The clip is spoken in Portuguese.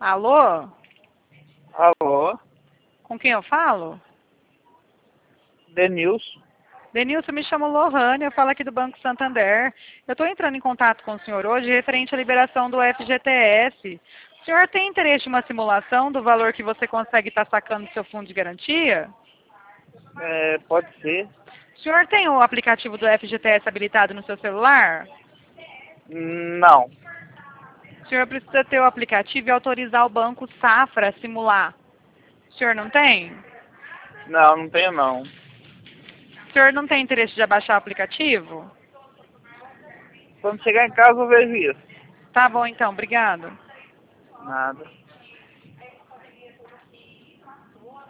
Alô? Alô, Com quem eu falo? Denilson. Denilson, me chamo Lohane, eu falo aqui do Banco Santander. Eu estou entrando em contato com o senhor hoje referente à liberação do FGTS. O senhor tem interesse em uma simulação do valor que você consegue estar sacando do seu fundo de garantia? Pode ser? O senhor tem o aplicativo do FGTS habilitado no seu celular? Não, O senhor precisa ter o aplicativo e autorizar o Banco Safra a simular. O senhor não tem? não tenho não. O senhor não tem interesse de abaixar o aplicativo? Quando chegar em casa eu vejo isso. Tá bom então, obrigado. Nada.